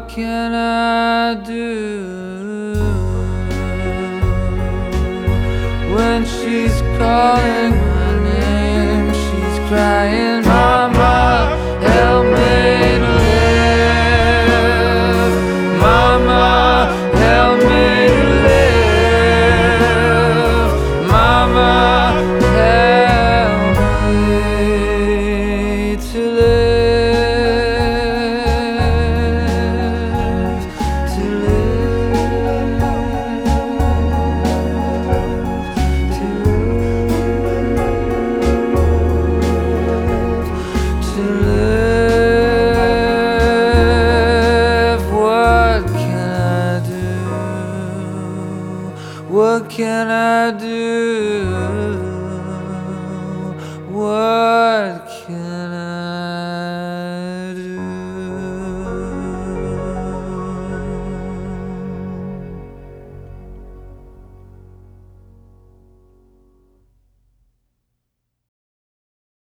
can I do when she's calling my name? She's crying, Mama, help me to live. Mama, help me to live. Mama, help me to live, to live, to live. What can I do? What can I do? What can I